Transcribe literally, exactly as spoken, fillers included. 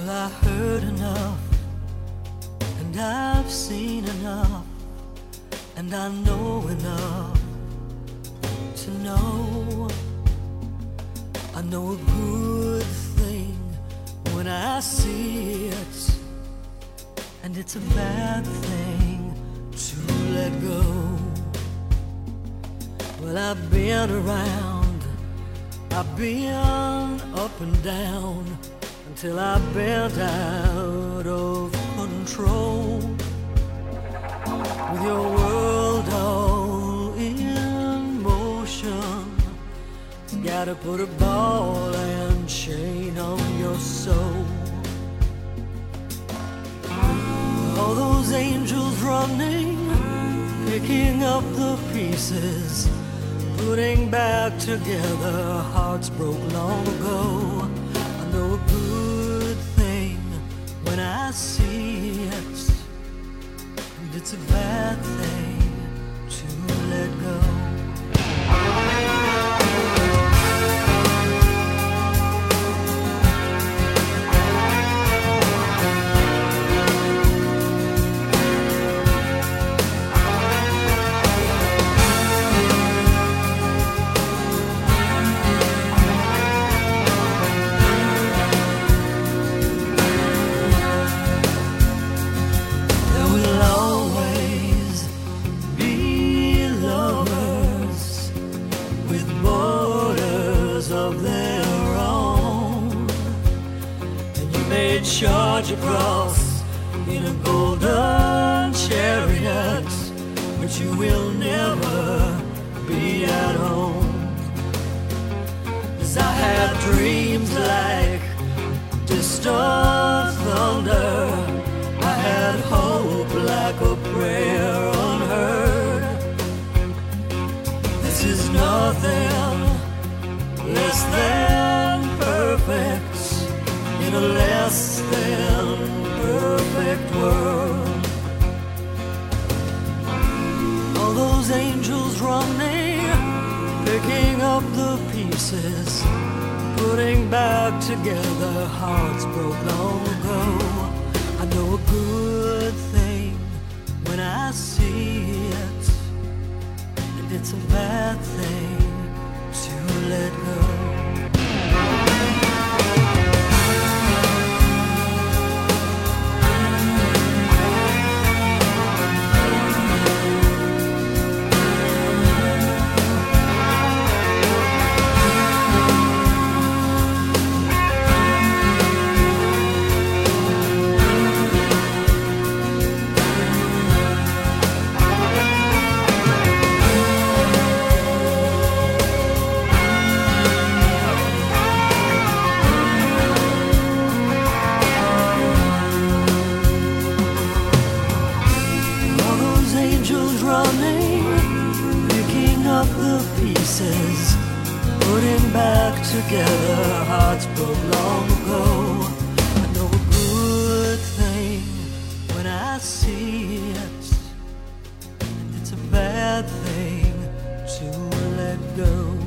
I heard enough, and I've seen enough, and I know enough to know. I know a good thing when I see it, and it's a bad thing to let go. Well, I've been around, I've been up and down, until I bent out of control. With your world all in motion, you gotta put a ball and chain on your soul. All those angels running, picking up the pieces, putting back together hearts broke long ago. I know a good thing when I see it, and it's a bad thing to let go. Of their own, and you may charge across in a golden chariot, but you will never be at home. 'Cause I had dreams like distant thunder, I had hope like a prayer unheard. This is nothing less than perfect in a less than perfect world. All those angels running, picking up the pieces, putting back together hearts broke long ago. I know a good thing when I see it, and it's a bad thing to let go. Picking up the pieces, putting back together hearts broke long ago. I know a good thing when I see it, and it's a bad thing to let go.